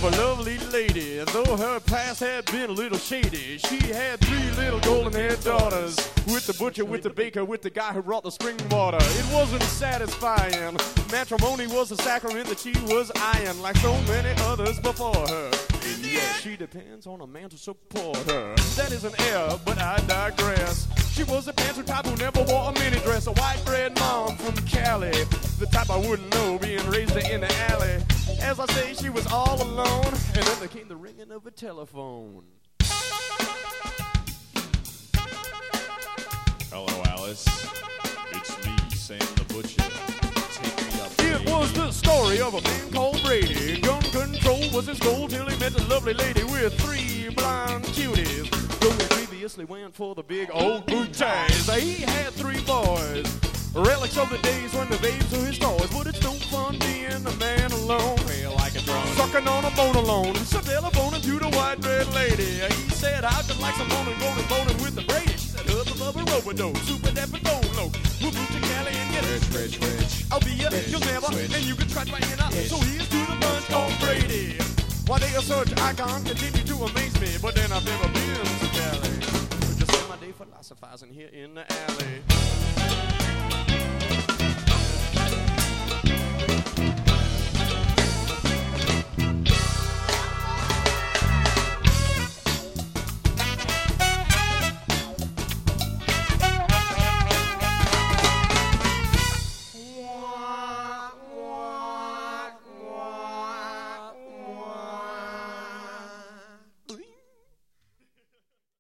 of a lovely lady. Though her past had been a little shady, she had 3 little golden-haired daughters. With the butcher, with the baker, with the guy who brought the spring water. It wasn't satisfying. Matrimony was a sacrament that she was eyeing, like so many others before her. And yet she depends on a man to support her. That is an error, but I digress. She was a pantsuit type who never wore a mini dress. A white bread mom from Cali, the type I wouldn't know, being raised in the alley. As I say, she was all alone, and then there came the ringing of a telephone. Hello, Alice. It's me, Sam the Butcher. Take me up. It was the story of a man called Brady. Gun control was his goal till he met a lovely lady with 3 blonde cuties. Though he previously went for the big old booties. He had 3 boys, relics of the days when the babes were his toys. But it's no fun being a man alone. Feel like a drone. Sucking on a bone alone. So telephoning to the white bread lady. He said, I'd just like some morning boning with the Brady. She said, up above a robo-dope, super dapper low. We'll move to Cali and get Rich. I'll be ya, you'll never, switch. and you can scratch my hand out. So here's to the bunch called Brady. While they are such icon, continue to amaze me. But then I've never been to Cali. Just spend my day philosophizing here in the alley.